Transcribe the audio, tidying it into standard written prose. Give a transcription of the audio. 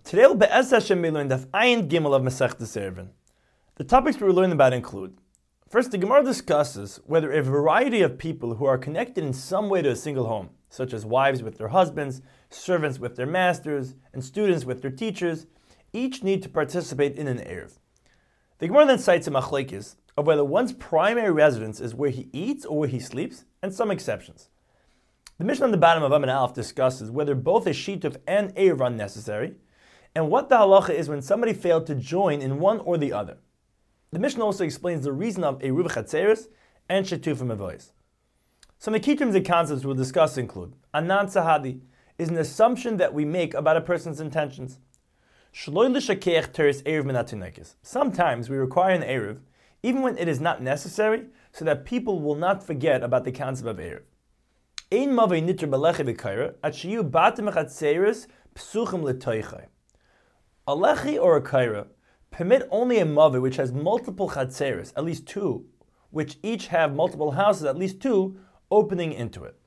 Today we'll Be'ez Hashem be learned Daf Ayin Gimel of Masechtas Eruvin. The topics we're learning about include: first, the Gemara discusses whether a variety of people who are connected in some way to a single home, such as wives with their husbands, servants with their masters, and students with their teachers, each need to participate in an Eruv. The Gemara then cites a machlekes of whether one's primary residence is where he eats or where he sleeps, and some exceptions. The Mishnah on the bottom of Amud Aleph discusses whether both a shituf and Eruv are necessary, and what the halacha is when somebody failed to join in one or the other. The Mishnah also explains the reason of Eruv Chatzeres and Shetufim Avois. Some of the key terms and concepts we'll discuss include: Anan Sahadi is an assumption that we make about a person's intentions. Shloi l'shakeach teres Eruv min hatinokos. Sometimes we require an Eruv, even when it is not necessary, so that people will not forget about the concept of Eruv. Ein mavei niter belechi v'kaira, at sheyu batim chatzeres psuchim l'toichai. A lechi or a kaira permit only a mother which has multiple chatzeres, at least two, which each have multiple houses, at least two, opening into it.